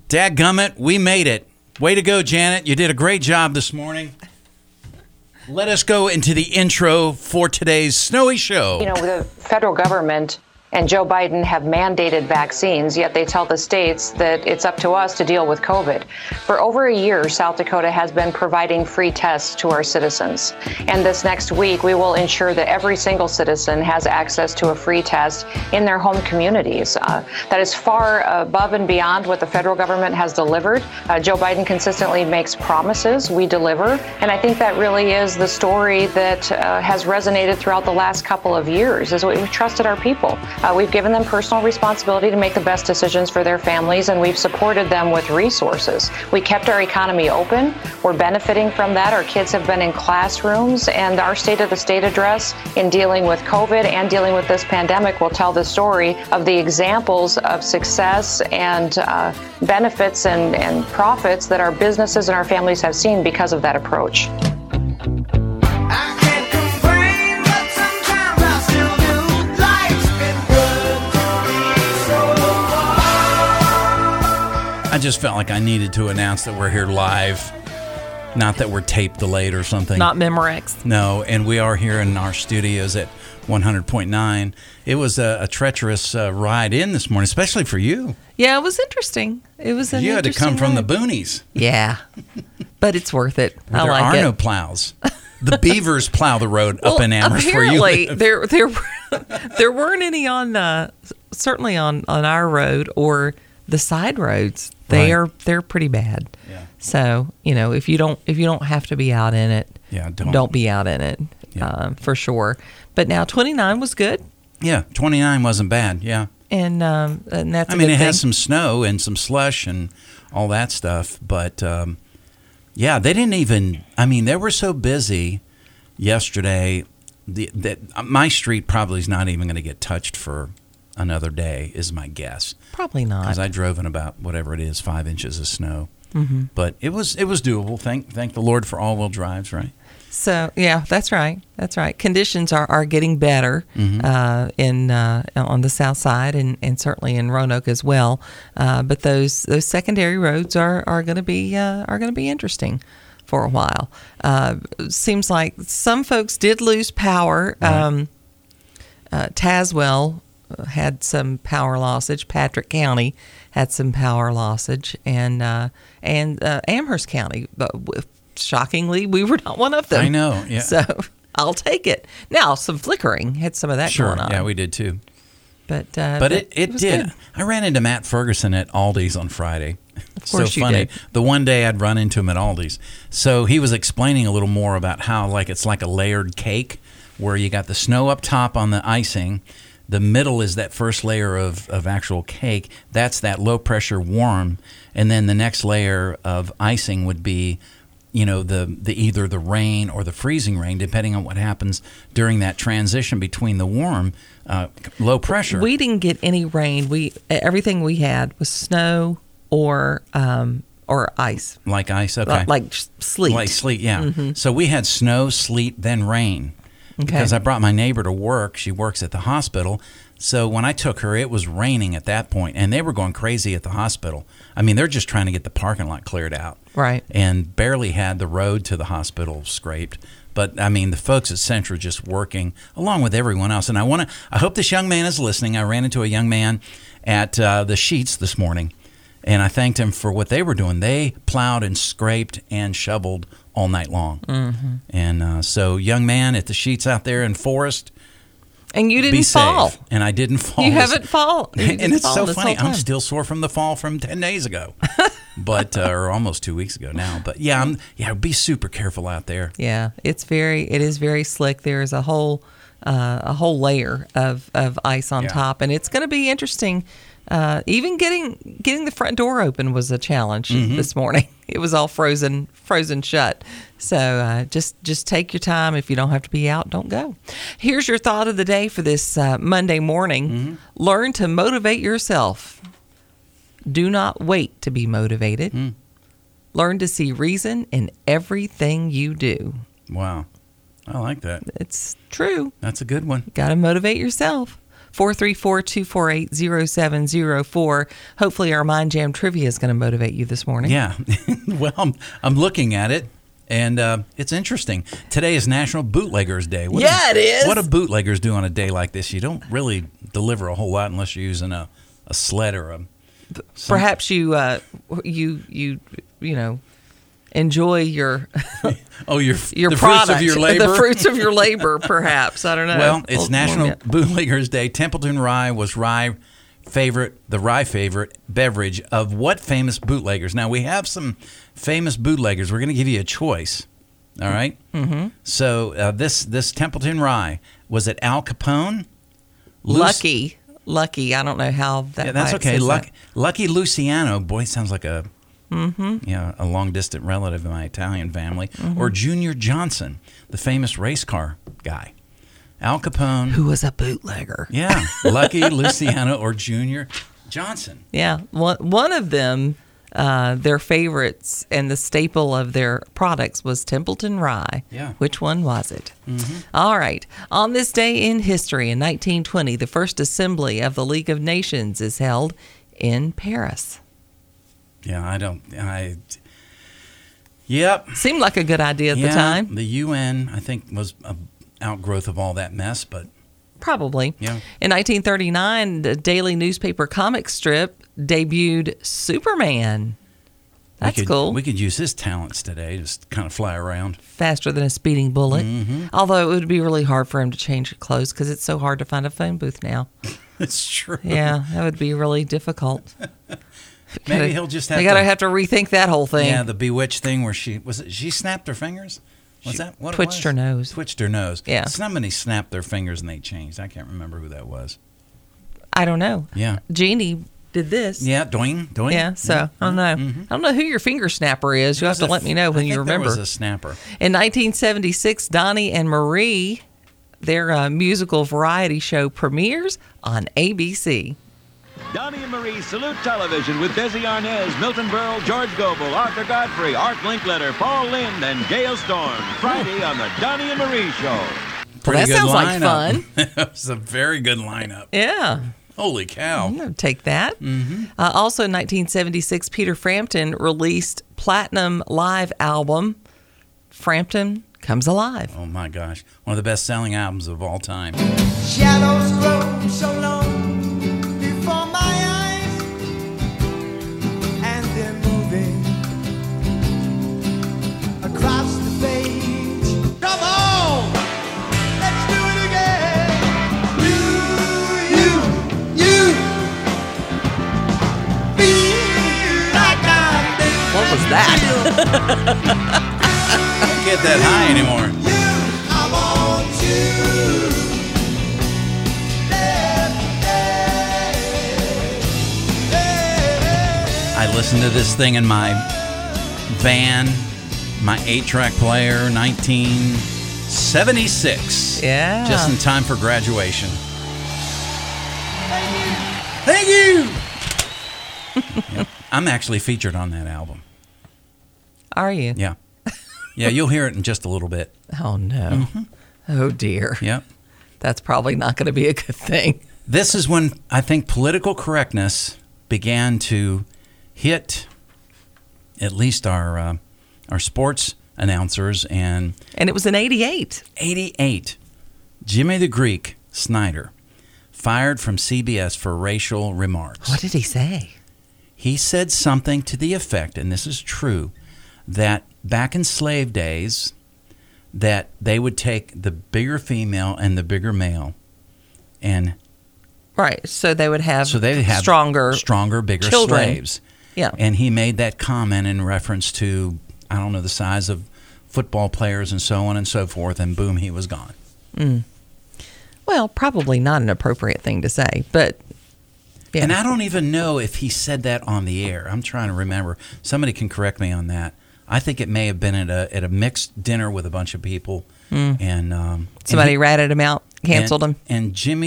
Dadgummit, we made it. Way to go, Janet. You did a great job this morning. Let us go into the intro for today's Snowy Show. You know, the federal government and Joe Biden have mandated vaccines, yet they tell the states that it's up to us to deal with COVID. For over a year, South Dakota has been providing free tests to our citizens. And this next week, we will ensure that every single citizen has access to a free test in their home communities. That is far above and beyond what the federal government has delivered. Joe Biden consistently makes promises. We deliver. And I think that really is the story that has resonated throughout the last couple of years, is we've trusted our people. We've given them personal responsibility to make the best decisions for their families, and we've supported them with resources. We kept our economy open. We're benefiting from that. Our kids have been in classrooms, and our State of the State address in dealing with COVID and dealing with this pandemic will tell the story of the examples of success and benefits and profits that our businesses and our families have seen because of that approach. I just felt like I needed to announce that we're here live. Not that we're tape delayed or something. Not Memorex. No, and we are here in our studios at 100.9. It was a treacherous ride in this morning, especially for you. Yeah, it was interesting. It was an You had to come from the boonies. Yeah, but it's worth it. I There like are it. no plows. The beavers plow the road up in Amherst where you apparently live. there weren't any on certainly on our road or the side roads. They're pretty bad. Yeah. So if you don't have to be out in it, don't be out in it for sure. But now 29 was good. Yeah, 29 wasn't bad. Yeah. And that's I mean, it has some snow and some slush and all that stuff. But, yeah, they didn't even – I mean, they were so busy yesterday that my street probably is not even going to get touched for another day is my guess. Probably not. Because I drove in about whatever it is, 5 inches of snow. Mm-hmm. But it was doable. Thank the Lord for all-wheel drives, right? So yeah, that's right. That's right. Conditions are getting better in on the south side and certainly in Roanoke as well. But those secondary roads are going to be interesting for a while. Seems like some folks did lose power. Right. Tazewell had some power lossage. Patrick County had some power lossage, and Amherst County. Shockingly, we were not one of them. I know, yeah. So I'll take it. Now, some flickering had some of that going on. Yeah, we did too. But it was did. Good. I ran into Matt Ferguson at Aldi's on Friday. Of course so you funny. did. The one day I'd run into him at Aldi's. So he was explaining a little more about how it's like a layered cake where you got the snow up top on the icing. The middle is that first layer of actual cake. That's that low pressure warm. And then the next layer of icing would be the either the rain or the freezing rain, depending on what happens during that transition between the warm, low pressure. We didn't get any rain. Everything we had was snow or ice. Like ice, okay. Like sleet. Like sleet, yeah. Mm-hmm. So we had snow, sleet, then rain. Okay. Because I brought my neighbor to work. She works at the hospital. So when I took her, it was raining at that point, and they were going crazy at the hospital. I mean, they're just trying to get the parking lot cleared out. Right. And barely had the road to the hospital scraped. But, I mean, the folks at Centra just working along with everyone else. And I hope this young man is listening. I ran into a young man at the Sheets this morning, and I thanked him for what they were doing. They plowed and scraped and shoveled all night long. Mm-hmm. And so, young man at the Sheets out there in Forest, and you didn't be fall. Safe. And I didn't fall. You haven't fallen. And it's so funny. I'm still sore from the fall from 10 days ago, but or almost 2 weeks ago now. But be super careful out there. Yeah, it is very slick. There is a whole layer of ice on top, and it's going to be interesting. Even getting the front door open was a challenge this morning. It was all frozen shut. So just take your time. If you don't have to be out, don't go. Here's your thought of the day for this Monday morning. Learn to motivate yourself. Do not wait to be motivated. Learn to see reason in everything you do. Wow. I like that. It's true. That's a good one. Got to motivate yourself. 434-248-0704. Hopefully our Mind Jam trivia is going to motivate you this morning. Yeah. Well, I'm looking at it, and it's interesting. Today is National Bootleggers Day. It is. What do bootleggers do on a day like this? You don't really deliver a whole lot unless you're using a sled or Perhaps you enjoy your the product, fruits of your labor. The fruits of your labor, perhaps. I don't know. Well, it's National Bootleggers Day. Templeton Rye was the rye favorite beverage of what famous bootleggers? Now, we have some famous bootleggers. We're going to give you a choice. All right? Mm-hmm. So this Templeton Rye, was it Al Capone? Lucky. I don't know how that. Yeah, that's okay. Lucky Luciano. Boy, sounds like a long distant relative in my Italian family. Mm-hmm. Or Junior Johnson, the famous race car guy. Al Capone, who was a bootlegger. Yeah, Lucky Luciano or Junior Johnson. Yeah, one of them. Their favorites and the staple of their products was Templeton Rye. Yeah. Which one was it? Mm-hmm. All right. On this day in history, in 1920, the first assembly of the League of Nations is held in Paris. Yeah, Yep. Seemed like a good idea at the time. The UN, I think, was an outgrowth of all that mess, but... Probably. Yeah. In 1939, the daily newspaper comic strip debuted Superman. That's cool. We could use his talents today, just kind of fly around. Faster than a speeding bullet. Mm-hmm. Although it would be really hard for him to change clothes because it's so hard to find a phone booth now. It's true. Yeah, that would be really difficult. Maybe he'll just have to rethink that whole thing. Yeah, the Bewitched thing where she snapped her fingers? Was that what twitched her nose. Twitched her nose. Yeah. Somebody snapped their fingers and they changed. I can't remember who that was. I don't know. Yeah. Jeannie did this. Yeah, doing. Yeah, so I don't know. Mm-hmm. I don't know who your finger snapper is. You'll have to let me know when you remember. There was a snapper. In 1976, Donnie and Marie, their musical variety show premieres on ABC. Donnie and Marie salute television with Desi Arnaz, Milton Berle, George Gobel, Arthur Godfrey, Art Linkletter, Paul Lynde, and Gail Storm. Friday on the Donnie and Marie Show. That sounds like fun. It was a very good lineup. Yeah. Holy cow. I'm going to take that. Mm-hmm. Also in 1976, Peter Frampton released Platinum Live album, Frampton Comes Alive. Oh, my gosh. One of the best-selling albums of all time. Shadows grow so long before my eyes, and they're moving across the page. Come on, let's do it again. You feel like I'm dead. What was that? I don't get that high anymore. I want you. I listened to this thing in my van, my 8-track player, 1976. Yeah. Just in time for graduation. Thank you. Yep. I'm actually featured on that album. Are you? Yeah. Yeah, you'll hear it in just a little bit. Oh, no. Mm-hmm. Oh, dear. Yep. That's probably not going to be a good thing. This is when I think political correctness began to hit at least our sports announcers. And it was in 88. 88. Jimmy the Greek Snyder fired from CBS for racial remarks. What did he say? He said something to the effect, and this is true, that back in slave days, that they would take the bigger female and the bigger male, and right, so they would have stronger, bigger children. Slaves. Yeah, and he made that comment in reference to, I don't know, the size of football players and so on and so forth, and boom, he was gone. Well, probably not an appropriate thing to say, but. Yeah. And I don't even know if he said that on the air. I'm trying to remember. Somebody can correct me on that. I think it may have been at a mixed dinner with a bunch of people, and somebody ratted him out, canceled him. And Jimmy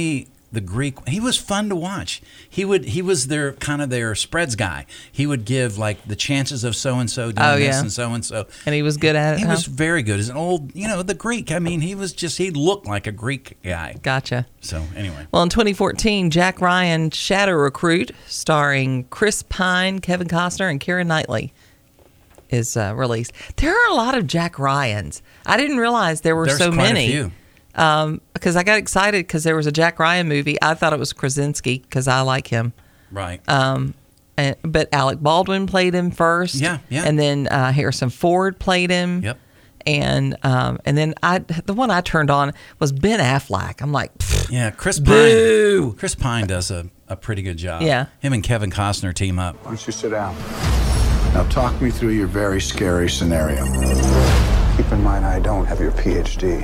the Greek. He was fun to watch. He was their kind of their spreads guy. He would give like the chances of so and so doing this and so and so. And he was good at it. He was very good. As an old, the Greek. I mean, he looked like a Greek guy. Gotcha. So anyway. Well, in 2014, Jack Ryan Shadow Recruit, starring Chris Pine, Kevin Costner, and Keira Knightley, is released. There are a lot of Jack Ryans. I didn't realize there's so quite many. A few. Because I got excited because there was a Jack Ryan movie. I thought it was Krasinski because I like him. Right. But Alec Baldwin played him first. Yeah. And then Harrison Ford played him. Yep. And then the one I turned on was Ben Affleck. I'm like, yeah, Chris Pine. Boo! Chris Pine does a pretty good job. Yeah. Him and Kevin Costner team up. Why don't you sit down? Now talk me through your very scary scenario. Keep in mind, I don't have your PhD.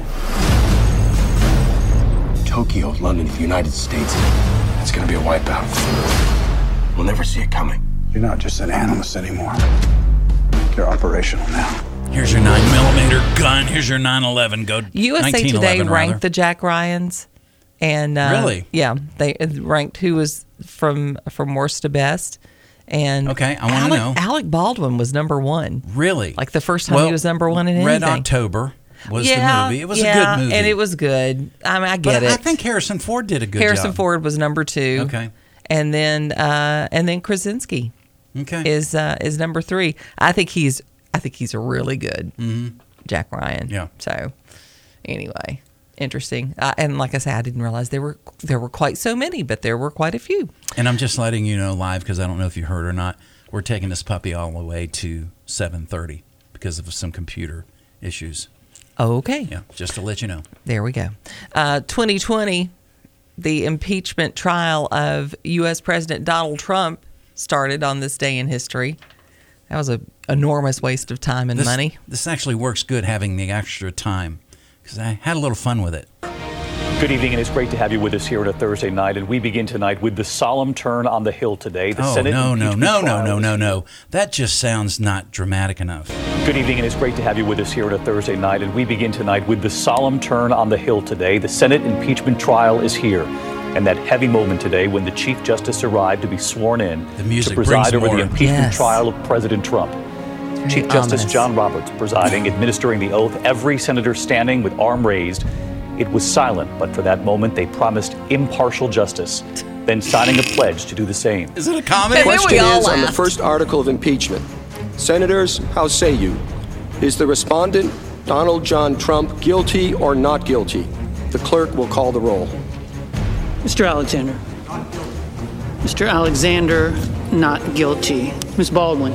Tokyo, London, the United States. It's gonna be a wipeout. We'll never see it coming. You're not just an analyst anymore. You're operational now. Here's your 9mm gun. Here's your 911. Go. USA Today ranked the Jack Ryans, and really, yeah, they ranked who was from worst to best. And okay, I want to know. Alec Baldwin was number one. Really, like the first time he was number one in anything. Red October was the movie. It was a good movie, and it was good. I mean, I get it. I think Harrison Ford did a good job. Harrison Ford was number two. Okay, and then Krasinski. Okay, is number three. I think he's a really good Jack Ryan. Yeah. So anyway, interesting. And like I said, I didn't realize there were quite so many, but there were quite a few. And I'm just letting you know live because I don't know if you heard or not. We're taking this puppy all the way to 7:30 because of some computer issues. Okay. Yeah, just to let you know. There we go. 2020, the impeachment trial of U.S. President Donald Trump started on this day in history. That was an enormous waste of time and money. This actually works good having the extra time because I had a little fun with it. Good evening, and it's great to have you with us here on a Thursday night. And we begin tonight with the solemn turn on the Hill today. The Senate No. That just sounds not dramatic enough. Good evening, and it's great to have you with us here on a Thursday night. And we begin tonight with the solemn turn on the Hill today. The Senate impeachment trial is here. And that heavy moment today when the Chief Justice arrived to be sworn in to preside over the impeachment trial of President Trump. Chief Justice John Roberts presiding, administering the oath, every senator standing with arm raised. It was silent, but for that moment they promised impartial justice, then signing a pledge to do the same. Is it a comedy? The question is on the first article of impeachment. Senators, how say you? Is the respondent, Donald John Trump, guilty or not guilty? The clerk will call the roll. Mr. Alexander. Mr. Alexander, not guilty. Ms. Baldwin.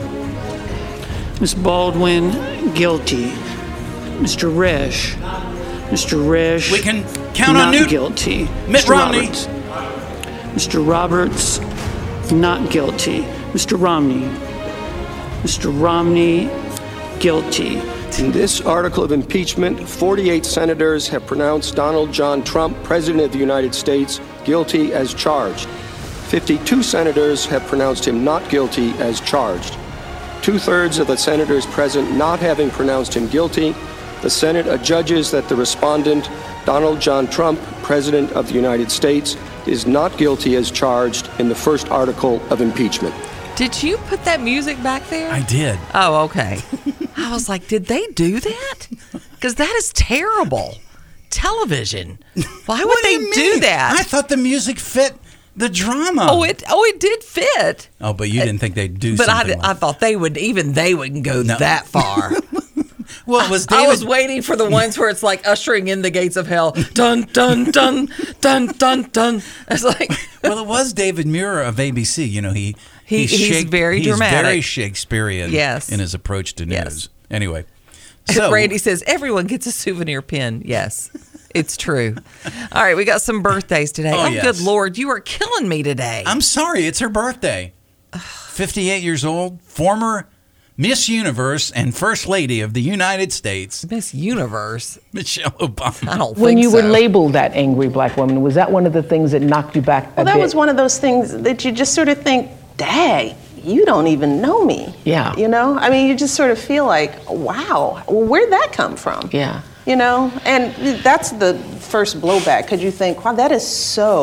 Ms. Baldwin, guilty. Mr. Resch. Mr. Resch. We can count on Newt. Guilty. Mitt Mr. Romney. Roberts. Mr. Roberts, not guilty. Mr. Romney. Mr. Romney, guilty. In this article of impeachment, 48 senators have pronounced Donald John Trump, President of the United States, guilty as charged. 52 senators have pronounced him not guilty as charged. 2/3 of the senators present not having pronounced him guilty, the Senate adjudges that the respondent, Donald John Trump, President of the United States, is not guilty as charged in the first article of impeachment. Did you put that music back there? I did. Oh, okay. I was like, did they do that? Because that is terrible. Television. Why would they do that? I thought the music fit the drama. Oh, it did fit. Oh, but you didn't think they'd do but something. But I thought they wouldn't go that far. Well, it was David. I was waiting for the ones where it's like ushering in the gates of hell. Dun, dun, dun, dun, dun, dun. It's like. Well, it was David Muir of ABC. You know, he's very dramatic. He's very Shakespearean in his approach to news. Yes. Anyway. So, Randy says, everyone gets a souvenir pin. Yes, it's true. All right, we got some birthdays today. Oh, yes. Good Lord, you are killing me today. I'm sorry, it's her birthday. 58 years old, former Miss Universe and First Lady of the United States. Miss Universe? Michelle Obama. I don't think When you so. were labeled that angry black woman, was that one of the things that knocked you back a bit? Well, that was one of those things that you just sort of think, dang, you don't even know me. Yeah. You know? I mean, you just sort of feel like, wow, where'd that come from? Yeah. You know? And that's the first blowback, because you think, wow, that is so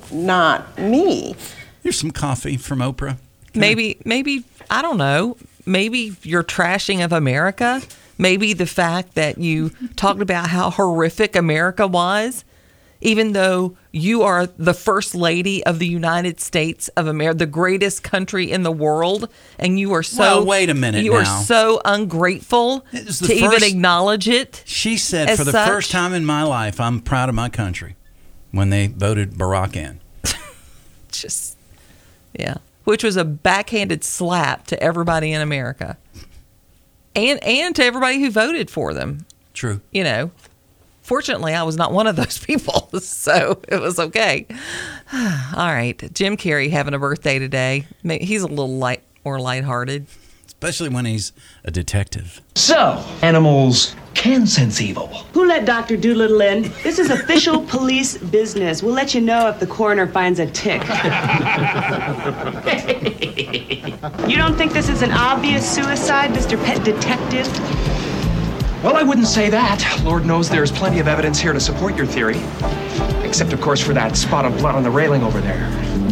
not me. Here's some coffee from Oprah. Maybe, I don't know. Maybe your trashing of America. Maybe the fact that you talked about how horrific America was, even though you are the first lady of the United States of America, the greatest country in the world, and you are so. Well, wait a minute. You are so ungrateful to even acknowledge it. She said, for the first time in my life, I'm proud of my country when they voted Barack in. Which was a backhanded slap to everybody in America. And to everybody who voted for them. True. You know, fortunately, I was not one of those people, so it was okay. All right. Jim Carrey having a birthday today. He's a little more lighthearted. Especially when he's a detective. So, animals can sense evil. Who let Dr. Doolittle in? This is official police business. We'll let you know if the coroner finds a tick. You don't think this is an obvious suicide, Mr. Pet Detective? Well, I wouldn't say that. Lord knows there's plenty of evidence here to support your theory. Except, of course, for that spot of blood on the railing over there.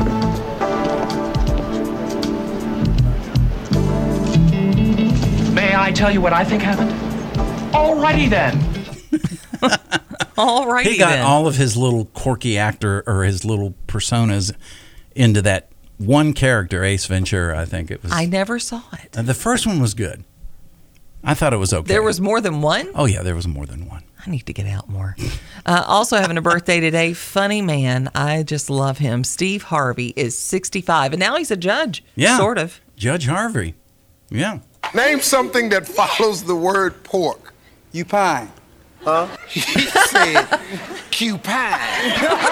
May I tell you what I think happened? Alrighty then. Alrighty then. He got all of his little quirky actor or his little personas into that one character, Ace Ventura, I think it was. I never saw it. The first one was good. I thought it was okay. There was more than one? Oh, yeah, there was more than one. I need to get out more. Also having a birthday today, funny man. I just love him. Steve Harvey is 65, and now he's a judge. Yeah. Sort of. Judge Harvey. Yeah. Name something that follows the word pork. Cupine. Huh? He said cupine.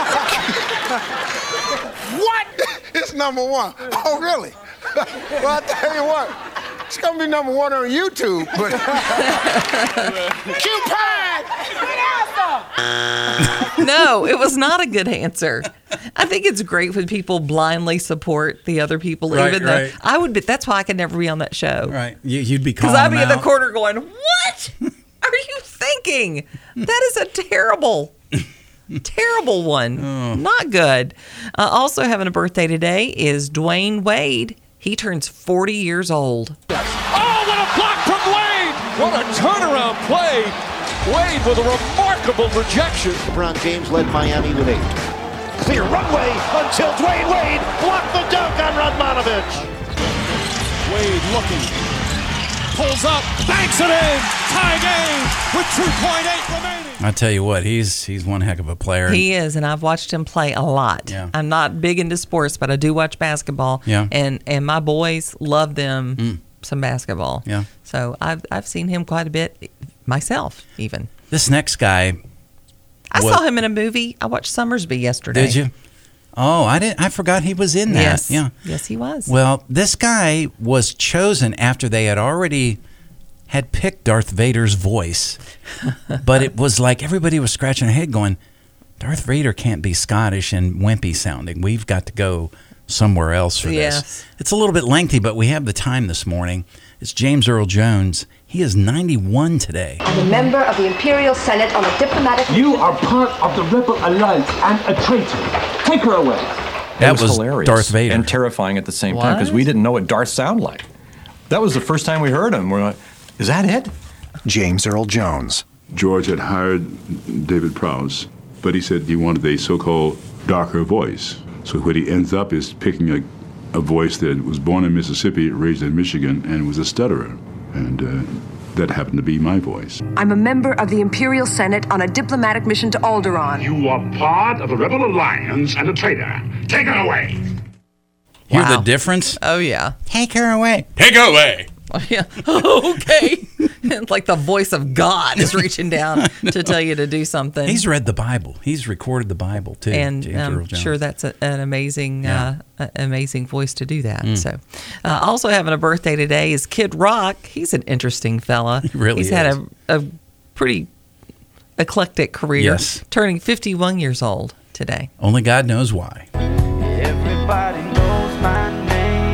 What? It's number one. Oh, really? Well, I'll tell you what. It's going to be number one on YouTube, but... Cupine! No, it was not a good answer. I think it's great when people blindly support the other people, Right, even though right. I would be. That's why I could never be on that show. Right. You'd be calling Because I'd be them in the out. corner going, "What are you thinking? That is a terrible one. Not good." Also having a birthday today is Dwayne Wade. He turns 40 years old. Oh, what a block from Wade! What a turnaround play! Wade with a remarkable rejection. LeBron James led Miami with 8. Clear runway until Dwayne Wade blocked the dunk on Radmanovich. Wade looking. Pulls up, banks it in. Tie game with 2.8 remaining. I tell you what, he's one heck of a player. He is, and I've watched him play a lot. Yeah. I'm not big into sports, but I do watch basketball. Yeah. And my boys love them some basketball. Yeah. So I've seen him quite a bit myself, even. This next guy. I saw him in a movie. I watched Summersby yesterday. Did you? Oh, I forgot he was in that. Yes. Yeah. Yes, he was. Well, this guy was chosen after they had picked Darth Vader's voice. But it was like everybody was scratching their head going, Darth Vader can't be Scottish and wimpy sounding. We've got to go somewhere else for Yes. this. It's a little bit lengthy, but we have the time this morning. It's James Earl Jones. He is 91 today. I'm a member of the Imperial Senate on a diplomatic... You are part of the Rebel Alliance and a traitor. Take her away. That was hilarious Darth Vader. and terrifying at the same time because we didn't know what Darth sounded like. That was the first time we heard him. We're like, is that it? James Earl Jones. George had hired David Prowse, but he said he wanted a so-called darker voice. So what he ends up is picking a voice that was born in Mississippi, raised in Michigan, and was a stutterer. And that happened to be my voice. I'm a member of the Imperial Senate on a diplomatic mission to Alderaan. You are part of the Rebel Alliance and a traitor. Take her away. Hear the difference? Oh, yeah. Take her away. Take her away. Yeah. Okay. It's like the voice of God is reaching down to tell you to do something. He's read the Bible. He's recorded the Bible, too. And James Earl I'm Jones. sure that's an amazing, amazing voice to do that. Mm. So, also having a birthday today is Kid Rock. He's an interesting fella. He really He's is. had a pretty eclectic career. Yes. Turning 51 years old today. Only God knows why. Everybody knows my name.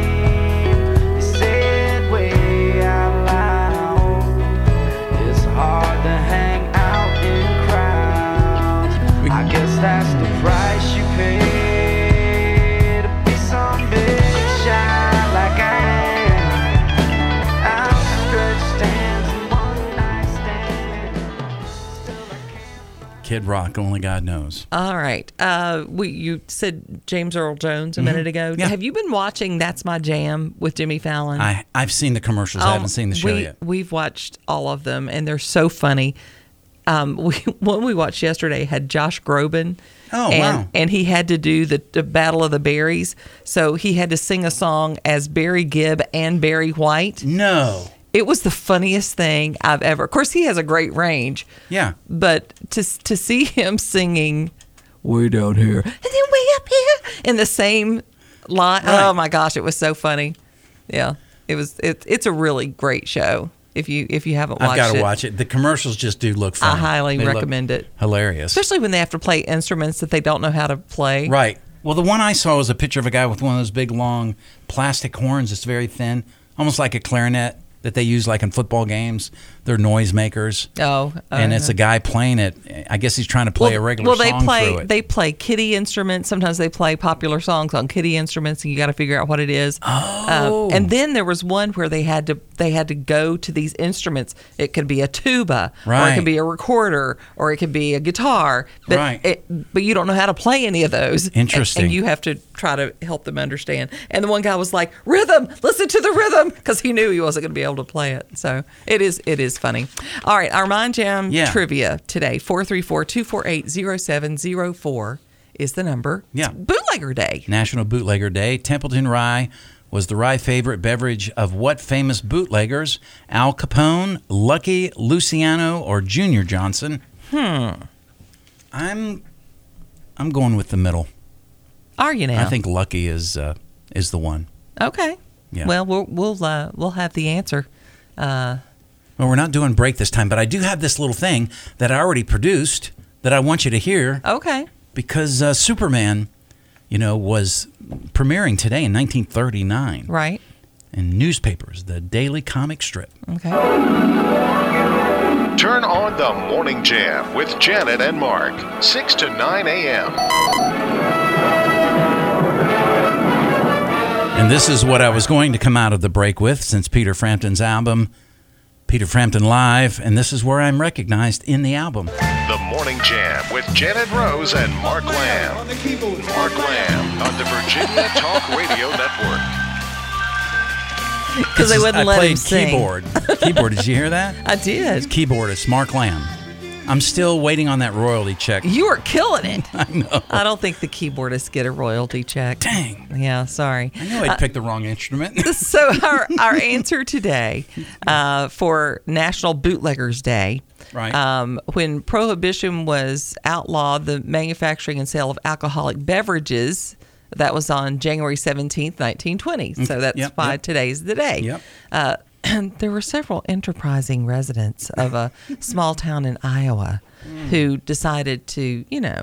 They say it way out loud. It's hard to hang out in crowds. I guess that's the price you pay Kid Rock, only God knows. All right. You said James Earl Jones a minute ago. Yeah. Have you been watching That's My Jam with Jimmy Fallon? I've seen the commercials. I haven't seen the show yet. We've watched all of them, and they're so funny. One we watched yesterday had Josh Groban. Oh, wow. And he had to do the Battle of the Berries. So he had to sing a song as Barry Gibb and Barry White. No. It was the funniest thing I've ever. Of course, he has a great range. Yeah. But to see him singing way down here and then way up here in the same line. Right. Oh my gosh, it was so funny. Yeah. It's a really great show. If you haven't watched it. I've got to watch it. The commercials just do look fun. I highly recommend it. Hilarious. Especially when they have to play instruments that they don't know how to play. Right. Well, the one I saw was a picture of a guy with one of those big, long plastic horns. It's very thin, almost like a clarinet that they use like in football games. They're noisemakers. And it's a guy playing it. I guess he's trying to play a regular song through it. They play kiddie instruments. Sometimes they play popular songs on kiddie instruments, and you got to figure out what it is. Oh. And then there was one where they had to go to these instruments. It could be a tuba, or it could be a recorder, or it could be a guitar. But but you don't know how to play any of those. Interesting. And you have to try to help them understand. And the one guy was like, "Rhythm, listen to the rhythm," because he knew he wasn't going to be able to play it. So it is funny. All right, our Mind Jam trivia today, 434-248-0704 is the number. Yeah. It's Bootlegger Day. National Bootlegger Day. Templeton Rye was the rye favorite beverage of what famous bootleggers? Al Capone, Lucky Luciano, or Junior Johnson? I'm going with the middle. Are you now? I think Lucky is the one. Okay. Yeah. Well, we'll have the answer. Well, we're not doing break this time, but I do have this little thing that I already produced that I want you to hear. Okay. Because Superman, was premiering today in 1939. Right. In newspapers, the Daily Comic Strip. Okay. Turn on the Morning Jam with Janet and Mark, 6 to 9 a.m. And this is what I was going to come out of the break with, since Peter Frampton's album, Peter Frampton Live, and this is where I'm recognized in the album. The Morning Jam with Janet Rose and Mark Lamb. Mark Lamb on the Virginia Talk Radio Network. Because they wouldn't let him sing. Keyboard. Did you hear that? I did. It's keyboardist Mark Lamb. I'm still waiting on that royalty check. You are killing it. I know. I don't think the keyboardists get a royalty check. Dang. Yeah, sorry. I knew I'd picked the wrong instrument. So our answer today for National Bootleggers Day, right? When Prohibition was outlawed, the manufacturing and sale of alcoholic beverages, that was on January 17th, 1920. So that's why today's the day. Yep. There were several enterprising residents of a small town in Iowa who decided to,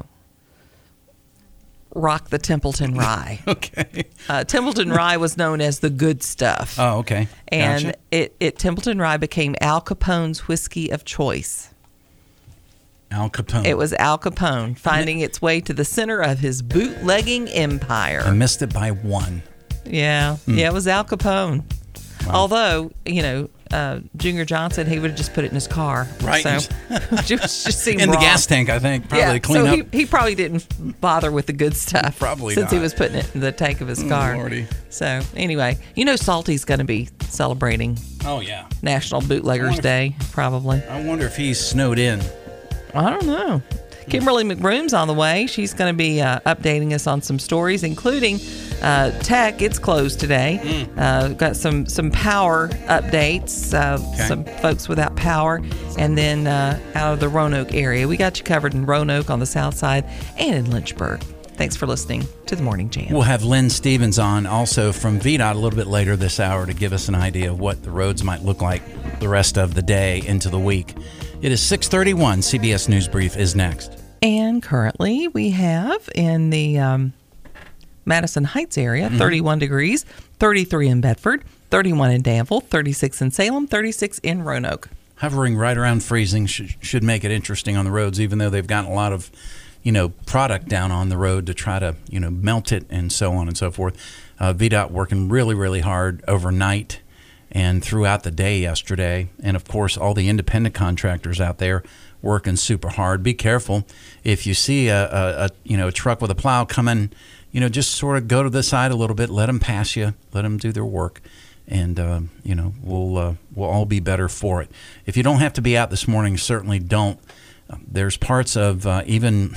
rock the Templeton Rye. Okay. Templeton Rye was known as the good stuff. Oh, okay. And Templeton Rye became Al Capone's whiskey of choice. Al Capone. It was Al Capone finding its way to the center of his bootlegging empire. I missed it by one. Yeah. Yeah, it was Al Capone. Wow. Although, Junior Johnson, he would have just put it in his car. Right. So just seemed in wrong. the gas tank, I think. Probably clean up. He probably didn't bother with the good stuff. Probably since not. He was putting it in the tank of his car. Lordy. So anyway, Salty's going to be celebrating. Oh, yeah. National Bootleggers Day, probably. I wonder if he's snowed in. I don't know. Kimberly McBroom's on the way. She's going to be updating us on some stories, including tech. It's closed today. Got some power updates, some folks without power, and then out of the Roanoke area. We got you covered in Roanoke on the south side and in Lynchburg. Thanks for listening to The Morning Jam. We'll have Lynn Stevens on also from VDOT a little bit later this hour to give us an idea of what the roads might look like the rest of the day into the week. It is 6:31. CBS News Brief is next. And currently we have in the Madison Heights area, 31 degrees, 33 in Bedford, 31 in Danville, 36 in Salem, 36 in Roanoke. Hovering right around freezing should make it interesting on the roads, even though they've gotten a lot of product down on the road to try to, melt it and so on and so forth. VDOT working really, really hard overnight and throughout the day yesterday. And, of course, all the independent contractors out there working super hard. Be careful. If you see a truck with a plow coming, just sort of go to the side a little bit, let them pass you, let them do their work, and, we'll all be better for it. If you don't have to be out this morning, certainly don't. There's parts of even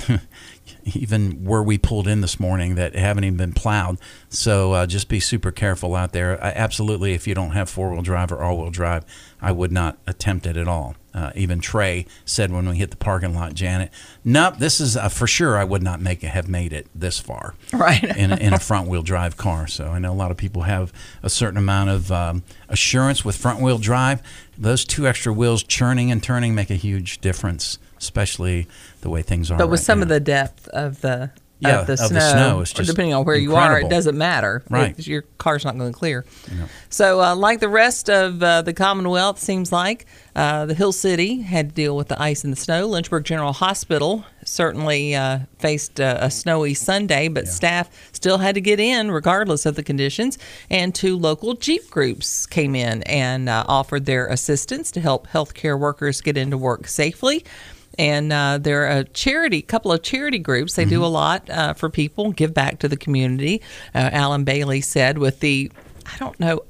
where we pulled in this morning that haven't even been plowed. So just be super careful out there. Absolutely, if you don't have four-wheel drive or all-wheel drive, I would not attempt it at all. Even Trey said when we hit the parking lot, Janet, nope, this is for sure I would not have made it this far right in a front-wheel drive car. So I know a lot of people have a certain amount of assurance with front-wheel drive. Those 2 extra wheels churning and turning make a huge difference, especially the way things are. But with right some now. of the depth of the snow, it's just depending on where you are, it doesn't matter. Right. Your car's not going to clear. So like the rest of the Commonwealth, seems like the Hill City had to deal with the ice and the snow. Lynchburg General Hospital certainly faced a snowy Sunday, but staff still had to get in regardless of the conditions. And 2 local Jeep groups came in and offered their assistance to help healthcare workers get into work safely. And they're a couple of charity groups. They do a lot for people, give back to the community. Alan Bailey said with the, I don't know,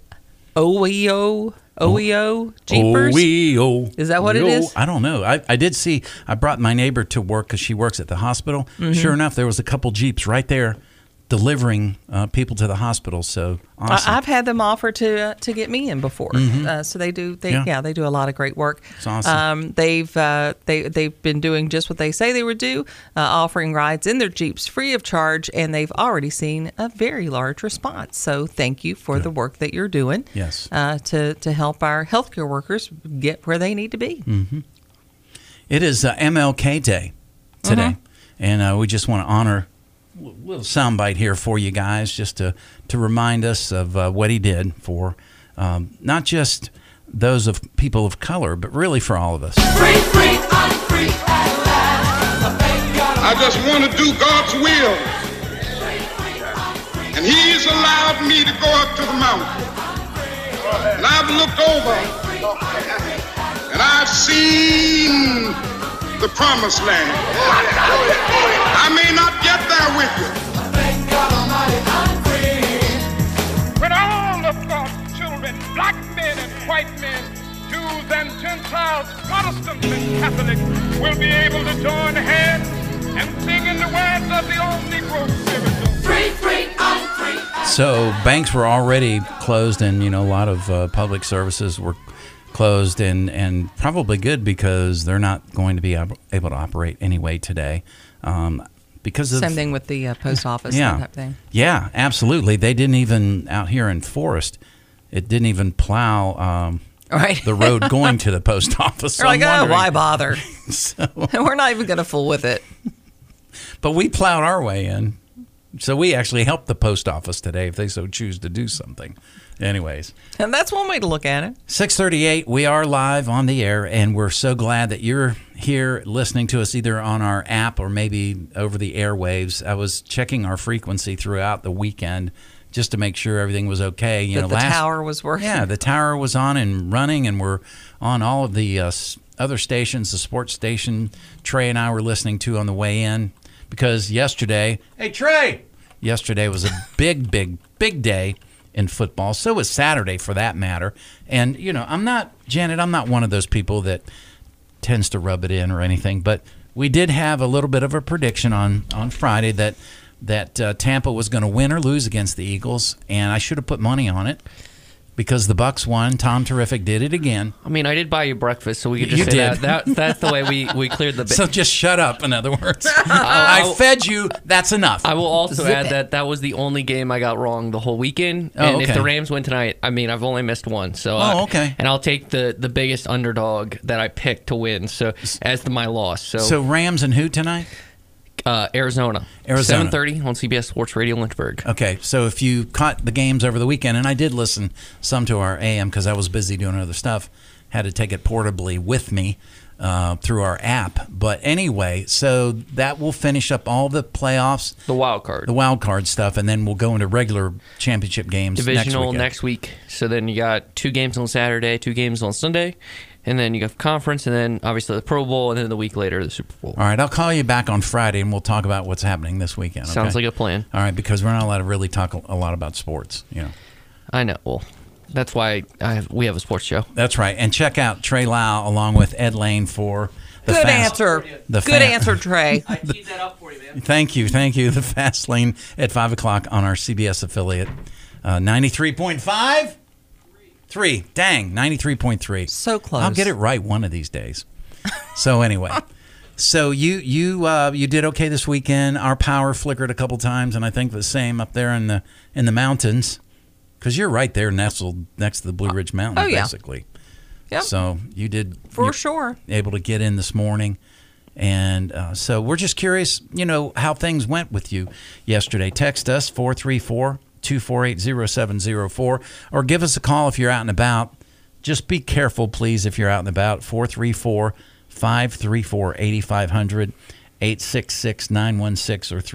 OEO Jeepers? OEO. Is that what it is? I don't know. I did see, I brought my neighbor to work because she works at the hospital. Sure enough, there was a couple Jeeps right there delivering people to the hospital. So awesome. I've had them offer to get me in before. So they do. They do a lot of great work. It's awesome. They've been doing just what they say they would do, offering rides in their Jeeps free of charge, and they've already seen a very large response. So thank you for the work that you're doing. Yes. To help our healthcare workers get where they need to be. It is MLK Day today, and we just want to honor a little soundbite here for you guys, just to remind us of what he did for not just those of people of color, but really for all of us. Free, free, I'm free at last. I just want to do God's will. And He's allowed me to go up to the mountain. And I've looked over and I've seen the promised land. I may not get there with you. Thank God Almighty, I'm free. When all of God's children, black men and white men, Jews and Gentiles, Protestants and Catholics, will be able to join hands and sing in the words of the old Negro spiritual. Free, free, I'm free. So banks were already closed, and a lot of public services were closed, and probably good because they're not going to be able to operate anyway today. Because of same thing with the post office, that type thing. Yeah, absolutely. They didn't even, out here in Forest, it didn't even plow the road going to the post office. They're like, why bother? So, we're not even going to fool with it. But we plowed our way in. So we actually helped the post office today if they so choose to do something. Anyways. And that's one way to look at it. 6:38, we are live on the air, and we're so glad that you're here listening to us either on our app or maybe over the airwaves. I was checking our frequency throughout the weekend just to make sure everything was okay. The tower was working. Yeah, the tower was on and running, and we're on all of the other stations, the sports station Trey and I were listening to on the way in. Because yesterday, hey Trey, yesterday was a big day in football. So was Saturday, for that matter. And I'm not one of those people that tends to rub it in or anything. But we did have a little bit of a prediction on Friday that Tampa was going to win or lose against the Eagles, and I should have put money on it. Because the Bucs won. Tom Terrific did it again. I mean, I did buy you breakfast, so we could just say that's the way we cleared the... So just shut up, in other words. I fed you. That's enough. I will also add that was the only game I got wrong the whole weekend. And if the Rams win tonight, I mean, I've only missed one. So okay. And I'll take the biggest underdog that I picked to win as my loss. So Rams and who tonight? Arizona. 7:30 on CBS Sports Radio Lynchburg. Okay, so if you caught the games over the weekend, and I did listen some to our AM because I was busy doing other stuff, had to take it portably with me. through our app. But anyway, so that will finish up all the playoffs. The wild card stuff, and then we'll go into regular championship games Divisional next week. So then you got 2 games on Saturday, 2 games on Sunday, and then you got conference, and then obviously the Pro Bowl, and then the week later the Super Bowl. All right, I'll call you back on Friday, and we'll talk about what's happening this weekend. Okay? Sounds like a plan. All right, because we're not allowed to really talk a lot about sports, I know. Well, that's why we have a sports show. That's right. And check out Trey Lau along with Ed Lane for the Good answer. Good answer, Trey. I teed that up for you, man. Thank you. The Fast Lane at 5 o'clock on our CBS affiliate. 93.5? 3. Dang, 93.3. So close. I'll get it right one of these days. So anyway, so you did okay this weekend. Our power flickered a couple times, and I think the same up there in the mountains. Because you're right there nestled next to the Blue Ridge Mountains, basically. Yep. So you're sure able to get in this morning. And so we're just curious, how things went with you yesterday. Text us, 434-248-0704, or give us a call if you're out and about. Just be careful, please, if you're out and about. 434-534-8500, 866-916 or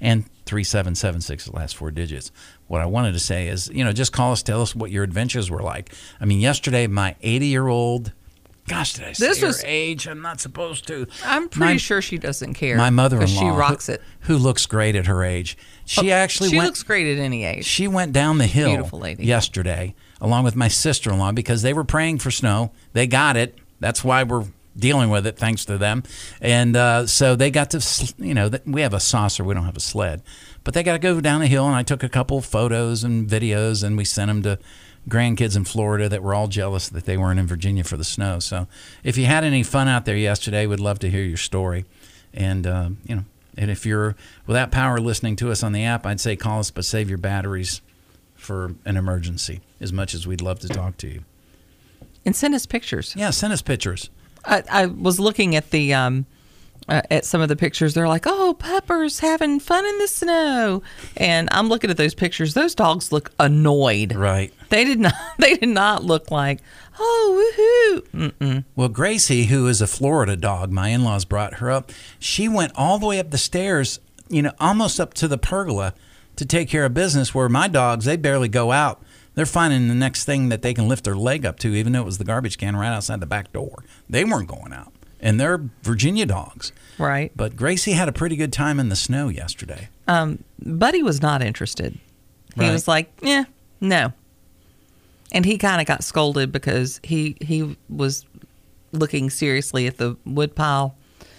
3776, the last 4 digits. What I wanted to say is, just call us, tell us what your adventures were like. I mean, yesterday, my 80-year-old, gosh, did I say her age? I'm not supposed to. I'm pretty sure she doesn't care. My mother-in-law, she rocks it. Who looks great at her age. She looks great at any age. She went down the hill Beautiful lady. yesterday, along with my sister-in-law, because they were praying for snow. They got it. That's why we're dealing with it, thanks to them. And so they got to, we have a saucer. We don't have a sled. But they got to go down the hill, and I took a couple photos and videos, and we sent them to grandkids in Florida that were all jealous that they weren't in Virginia for the snow. So if you had any fun out there yesterday, we'd love to hear your story. And, and if you're without power listening to us on the app, I'd say call us, but save your batteries for an emergency, as much as we'd love to talk to you. And send us pictures. Yeah, send us pictures. I was looking at the at some of the pictures. They're like, "Oh, Pepper's having fun in the snow," and I'm looking at those pictures. Those dogs look annoyed. Right. They did not look like, "Oh, woohoo!" Mm-mm. Well, Gracie, who is a Florida dog, my in-laws brought her up. She went all the way up the stairs, almost up to the pergola, to take care of business. Where my dogs, they barely go out. They're finding the next thing that they can lift their leg up to, even though it was the garbage can right outside the back door. They weren't going out. And they're Virginia dogs. Right. But Gracie had a pretty good time in the snow yesterday. Buddy was not interested. He was like, no. And he kind of got scolded because he was looking seriously at the wood pile,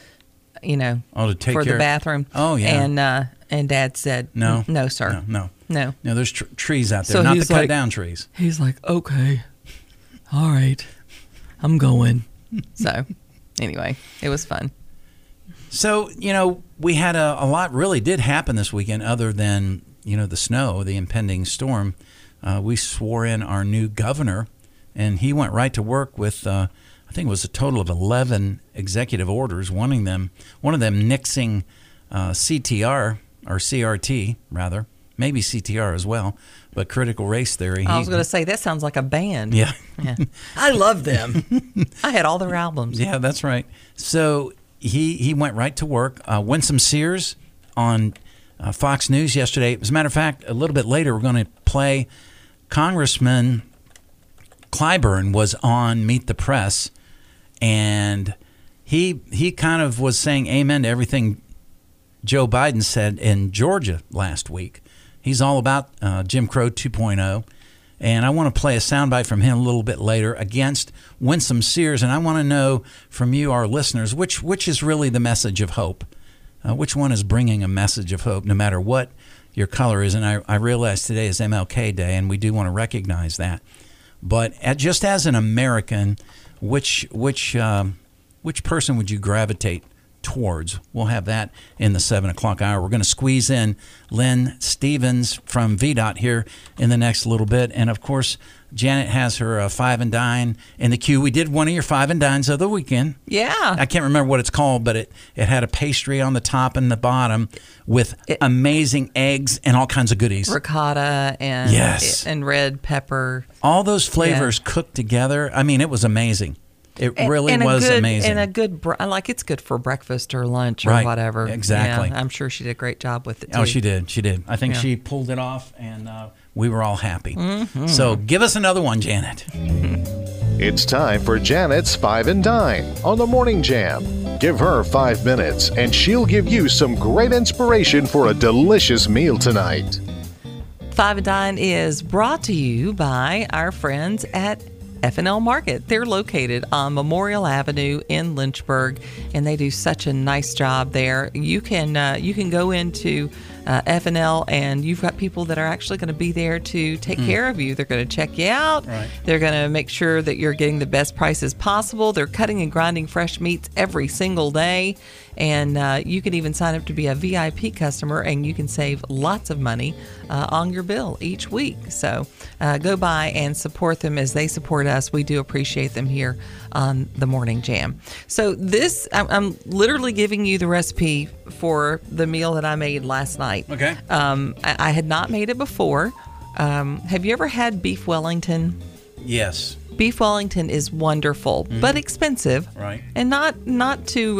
to take for care the bathroom. Oh, yeah. And Dad said, no, sir. No. No, there's trees out there, so not the cut down trees. He's like, okay, all right, I'm going. So anyway, it was fun. So, we had a lot really did happen this weekend other than, the snow, the impending storm. We swore in our new governor, and he went right to work with, I think it was a total of 11 executive orders, one of them nixing CTR, or CRT, rather. Maybe CTR as well, but critical race theory. I was going to say, that sounds like a band. Yeah. I love them. I had all their albums. Yeah, that's right. So he went right to work. Winsome Sears on Fox News yesterday. As a matter of fact, a little bit later, we're going to play Congressman Clyburn was on Meet the Press, and he kind of was saying amen to everything Joe Biden said in Georgia last week. He's all about Jim Crow 2.0, and I want to play a soundbite from him a little bit later against Winsome Sears, and I want to know from you, our listeners, which is really the message of hope. Which one is bringing a message of hope, no matter what your color is? And I realize today is MLK Day, and we do want to recognize that. But just as an American, which person would you gravitate towards? We'll have that in the 7 o'clock hour. We're going to squeeze in Lynn Stevens from VDOT here in the next little bit. And, of course, Janet has her Five and Dine in the queue. We did one of your Five and Dines of the weekend. Yeah. I can't remember what it's called, but it had a pastry on the top and the bottom with amazing eggs and all kinds of goodies. Ricotta and red pepper. All those flavors cooked together. I mean, it was amazing. It really was amazing. And a good, like it's good for breakfast or lunch or Right. whatever. Exactly. Yeah, I'm sure she did a great job with it too. Oh, she did. She did. I think Yeah. she pulled it off, and we were all happy. Mhm. So give us another one, Janet. It's time for Janet's 5 and Dine on the Morning Jam. Give her 5 minutes, and she'll give you some great inspiration for a delicious meal tonight. 5 and Dine is brought to you by our friends at F&L Market. They're located on Memorial Avenue in Lynchburg, and they do such a nice job there. You can go into F&L, and you've got people that are actually going to be there to take care of you. They're going to check you out. Right. They're going to make sure that you're getting the best prices possible. They're cutting and grinding fresh meats every single day. And you can even sign up to be a VIP customer, and you can save lots of money on your bill each week. So go by and support them as they support us. We do appreciate them here on the Morning Jam. So this, I'm literally giving you the recipe for the meal that I made last night. Okay. I had not made it before. Have you ever had beef Wellington? Yes. Beef Wellington is wonderful, but expensive, Right. and not too,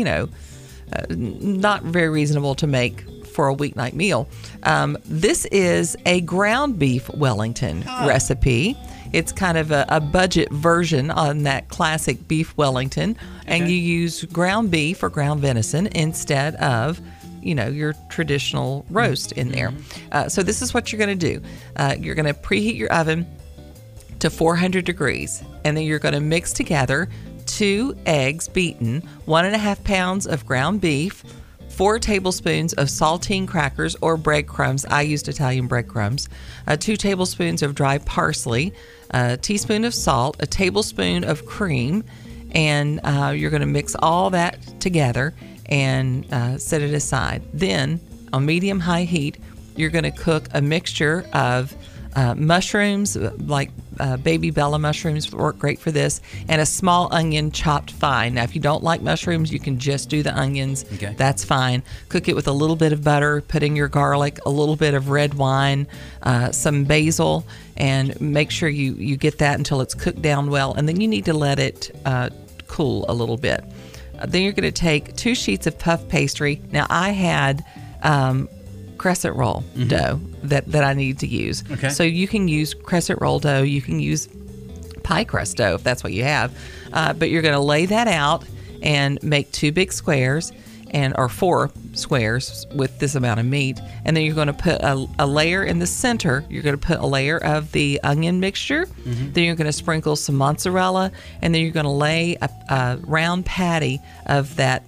not very reasonable to make for a weeknight meal. This is a ground beef Wellington recipe. It's kind of a budget version on that classic beef Wellington, and you use ground beef or ground venison instead of your traditional roast in there. So this is what you're going to do. You're going to preheat your oven to 400 degrees, and then you're going to mix together 2 eggs beaten, 1.5 pounds of ground beef, 4 tablespoons of saltine crackers or breadcrumbs. I used Italian breadcrumbs, 2 tablespoons of dry parsley, a teaspoon of salt, a tablespoon of cream, and you're going to mix all that together and set it aside. Then, on medium-high heat, you're going to cook a mixture of mushrooms, like baby Bella mushrooms work great for this, and a small onion chopped fine. Now, if you don't like mushrooms, you can just do the onions. Okay. That's fine. Cook it with a little bit of butter, put in your garlic, a little bit of red wine, some basil, and make sure you get that until it's cooked down well, and then you need to let it cool a little bit. Then you're going to take 2 sheets of puff pastry. Now, I had crescent roll dough that I need to use. Okay. So you can use crescent roll dough. You can use pie crust dough if that's what you have. But you're going to lay that out and make 2 big squares or 4 squares with this amount of meat. And then you're going to put a layer in the center. You're going to put a layer of the onion mixture. Then you're going to sprinkle some mozzarella. And then you're going to lay a round patty of that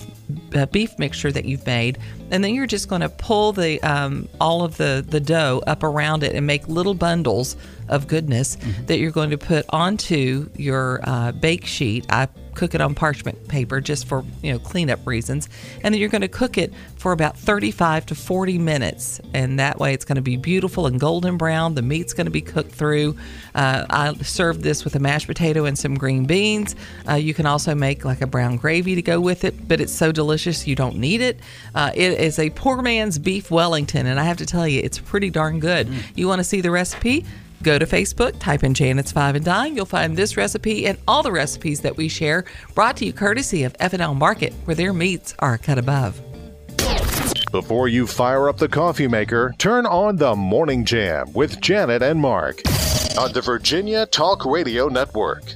beef mixture that you've made. And then you're just going to pull the all of the dough up around it and make little bundles of goodness that you're going to put onto your bake sheet. I cook it on parchment paper just for cleanup reasons, and then you're going to cook it for about 35 to 40 minutes, and that way it's going to be beautiful and golden brown. The meat's going to be cooked through. I served this with a mashed potato and some green beans. You can also make like a brown gravy to go with it, but it's so delicious you don't need it. It is a poor man's beef Wellington, and I have to tell you, it's pretty darn good. You want to see the recipe? Go to Facebook, type in Janet's 5 and Dine. You'll find this recipe and all the recipes that we share, brought to you courtesy of F&L Market, where their meats are a cut above. Before you fire up the coffee maker, turn on the Morning Jam with Janet and Mark on the Virginia Talk Radio Network.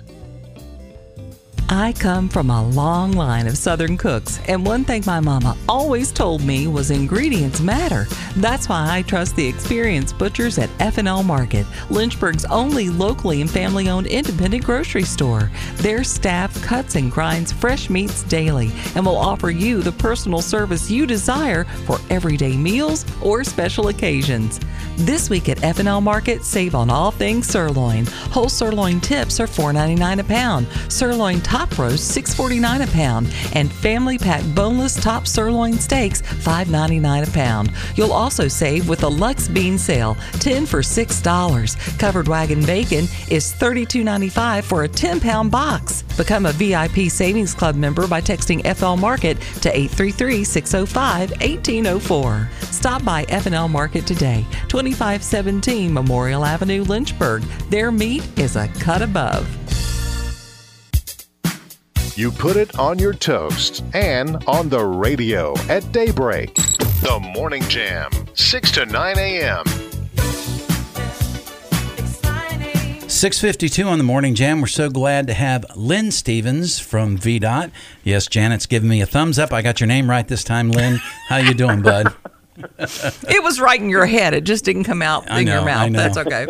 I come from a long line of Southern cooks, and one thing my mama always told me was ingredients matter. That's why I trust the experienced butchers at F&L Market, Lynchburg's only locally and family-owned independent grocery store. Their staff cuts and grinds fresh meats daily and will offer you the personal service you desire for everyday meals or special occasions. This week at F&L Market, save on all things sirloin. Whole sirloin tips are $4.99 a pound. Sirloin top roast $6.49 a pound, and family pack boneless top sirloin steaks $5.99 a pound. You'll also save with the Lux Bean Sale, 10 for $6. Covered wagon bacon is $32.95 for a 10-pound box. Become a VIP Savings Club member by texting FL Market to 833-605-1804. Stop by F&L Market today, 2517 Memorial Avenue, Lynchburg. Their meat is a cut above. You put it on your toast and on the radio at daybreak. The Morning Jam, 6 to 9 a.m. 6:52 on the Morning Jam. We're so glad to have Lynn Stevens from VDOT. Yes, Janet's giving me a thumbs up. I got your name right this time, Lynn. How you doing, bud? It was right in your head. It just didn't come out in your mouth. That's okay.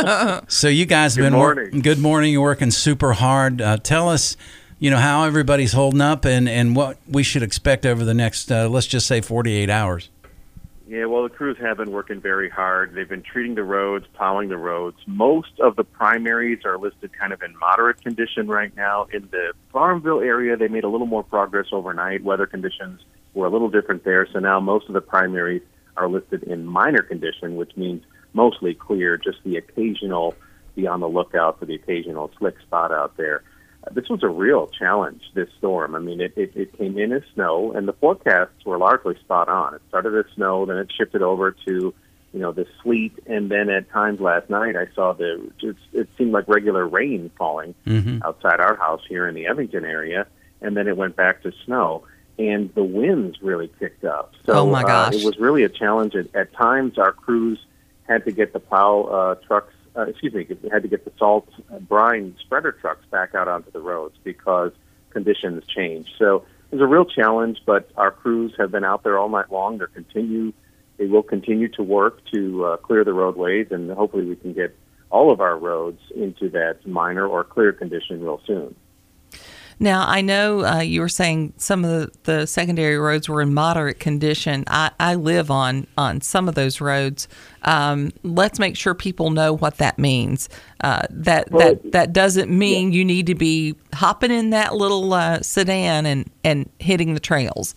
So you guys have been working. Good morning. You're working super hard. Tell us, how everybody's holding up and what we should expect over the next, let's just say 48 hours. Yeah, well, the crews have been working very hard. They've been treating the roads, plowing the roads. Most of the primaries are listed kind of in moderate condition right now. In the Farmville area, they made a little more progress overnight. Weather conditions were a little different there, so now most of the primaries are listed in minor condition, which means mostly clear, just the occasional, be on the lookout for the occasional slick spot out there. This was a real challenge, this storm. I mean, it came in as snow, and the forecasts were largely spot on. It started as snow, then it shifted over to, the sleet, and then at times last night I saw it seemed like regular rain falling outside our house here in the Evington area, and then it went back to snow, and the winds really kicked up. So oh my gosh. It was really a challenge. At times our crews had to get the plow trucks, had to get the salt brine spreader trucks back out onto the roads because conditions changed. So it was a real challenge, but our crews have been out there all night long. They will continue to work to clear the roadways, and hopefully we can get all of our roads into that minor or clear condition real soon. Now, I know you were saying some of the secondary roads were in moderate condition. I live on some of those roads. Let's make sure people know what that means. That doesn't mean you need to be hopping in that little sedan and hitting the trails.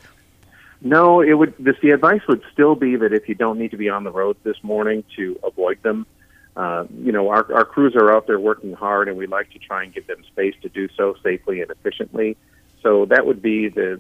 No, the advice would still be that if you don't need to be on the roads this morning, to avoid them. Our crews are out there working hard, and we like to try and give them space to do so safely and efficiently. So that would be the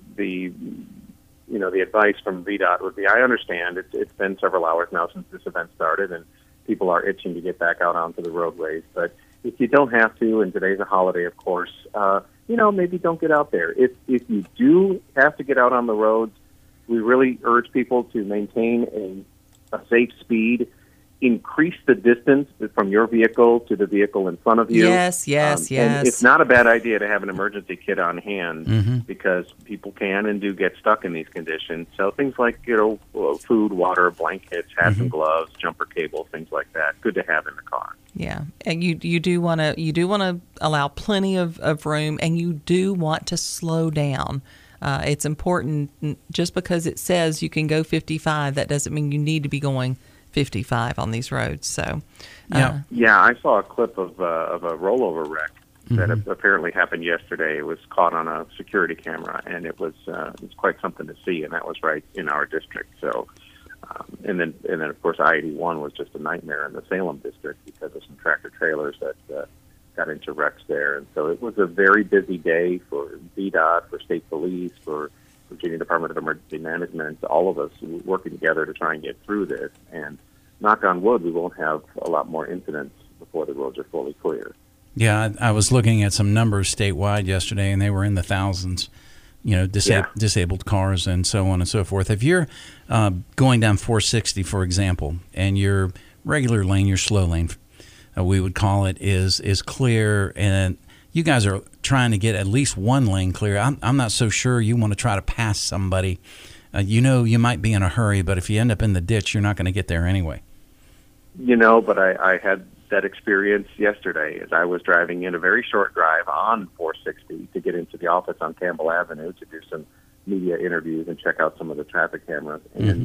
advice from VDOT would be, I understand it's been several hours now since this event started, and people are itching to get back out onto the roadways. But if you don't have to, and today's a holiday, of course, maybe don't get out there. If you do have to get out on the roads, we really urge people to maintain a safe speed. Increase the distance from your vehicle to the vehicle in front of you. Yes. And it's not a bad idea to have an emergency kit on hand because people can and do get stuck in these conditions. So things like, food, water, blankets, hats and gloves, jumper cables, things like that. Good to have in the car. Yeah, and you do want to allow plenty of room, and you do want to slow down. It's important. Just because it says you can go 55, that doesn't mean you need to be going 55 on these roads. So yeah, I saw a clip of a rollover wreck that apparently happened yesterday. It was caught on a security camera, and it was quite something to see, and that was right in our district. So and then of course I-81 was just a nightmare in the Salem district because of some tractor trailers that got into wrecks there. And so it was a very busy day for VDOT, for state police, for Virginia Department of Emergency Management, all of us working together to try and get through this. And knock on wood, we won't have a lot more incidents before the roads are fully clear. Yeah, I was looking at some numbers statewide yesterday, and they were in the thousands, disabled cars and so on and so forth. If you're going down 460, for example, and your regular lane, your slow lane, we would call it, is clear, and you guys are trying to get at least one lane clear. I'm not so sure you want to try to pass somebody. You might be in a hurry, but if you end up in the ditch, you're not going to get there anyway. But I had that experience yesterday as I was driving in a very short drive on 460 to get into the office on Campbell Avenue to do some media interviews and check out some of the traffic cameras.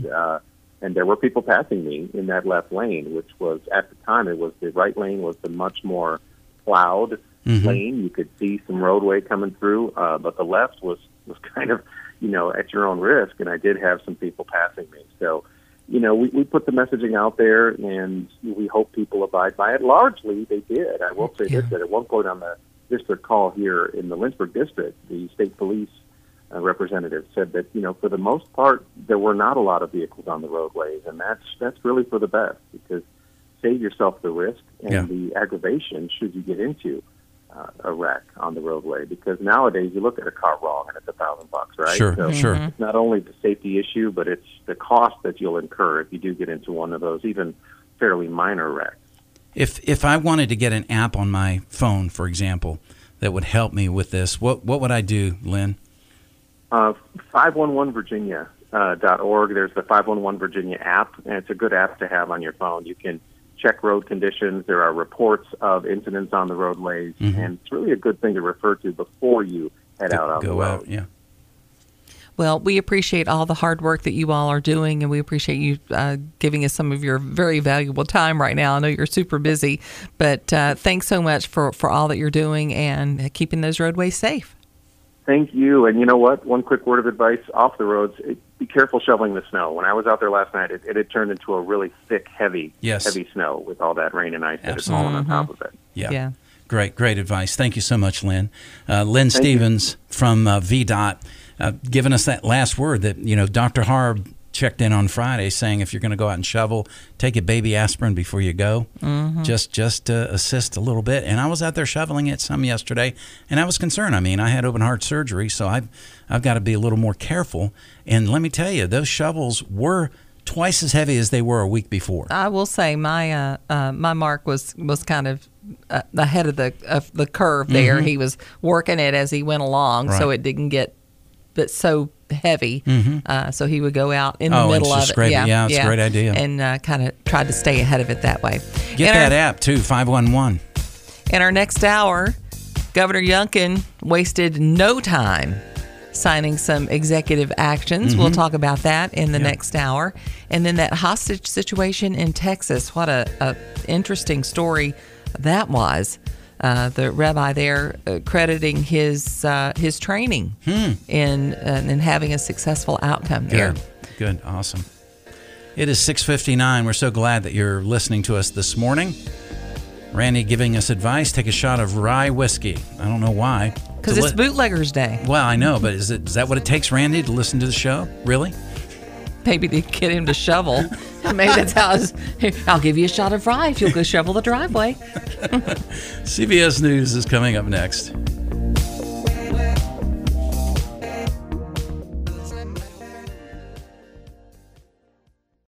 And there were people passing me in that left lane, which was, at the time, the right lane was the much more plowed lane. You could see some roadway coming through, but the left was kind of, at your own risk, and I did have some people passing me. So, we put the messaging out there, and we hope people abide by it. Largely, they did. I will say this, that at one point on the district call here in the Lynchburg district, the state police representative said that, for the most part, there were not a lot of vehicles on the roadways, and that's really for the best, because save yourself the risk and the aggravation should you get into a wreck on the roadway, because nowadays you look at a car wrong and it's $1,000, right? Sure, so sure. It's not only the safety issue, but it's the cost that you'll incur if you do get into one of those even fairly minor wrecks. If I wanted to get an app on my phone, for example, that would help me with this, what would I do, Lynn? 511virginia.org. There's the 511 Virginia app, and it's a good app to have on your phone. You can check road conditions. There are reports of incidents on the roadways, and it's really a good thing to refer to before you head out on the road. Out, yeah. Well, we appreciate all the hard work that you all are doing, and we appreciate you giving us some of your very valuable time right now. I know you're super busy, but thanks so much for all that you're doing and keeping those roadways safe. Thank you. And you know what? One quick word of advice off the roads. Be careful shoveling the snow. When I was out there last night, it had turned into a really thick, heavy snow with all that rain and ice that had fallen on top of it. Yeah. Great advice. Thank you so much, Lynn. Lynn Stevens from VDOT. Giving us that last word that, Dr. Harb checked in on Friday saying if you're going to go out and shovel, take a baby aspirin before you go. Just assist a little bit. And I was out there shoveling it some yesterday, and I was concerned. I mean, I had open heart surgery, so I've got to be a little more careful. And let me tell you, those shovels were twice as heavy as they were a week before. I will say my Mark was kind of ahead of the curve there. He was working it as he went along, so it didn't get so heavy. So he would go out in the middle of it. It's a great idea. And kind of tried to stay ahead of it that way. Get that app, too, 511. In our next hour, Governor Youngkin wasted no time signing some executive actions. We'll talk about that in the next hour. And then that hostage situation in Texas. What a interesting story that was. The rabbi there crediting his training in having a successful outcome there. Good. Awesome. It is 6:59. We're so glad that you're listening to us this morning. Randy giving us advice. Take a shot of rye whiskey. I don't know why. Because it's Bootleggers Day. Well, I know, but is that what it takes, Randy, to listen to the show? Really? Maybe to get him to shovel. Maybe that's how I'll give you a shot of rye if you'll go shovel the driveway. CBS News is coming up next.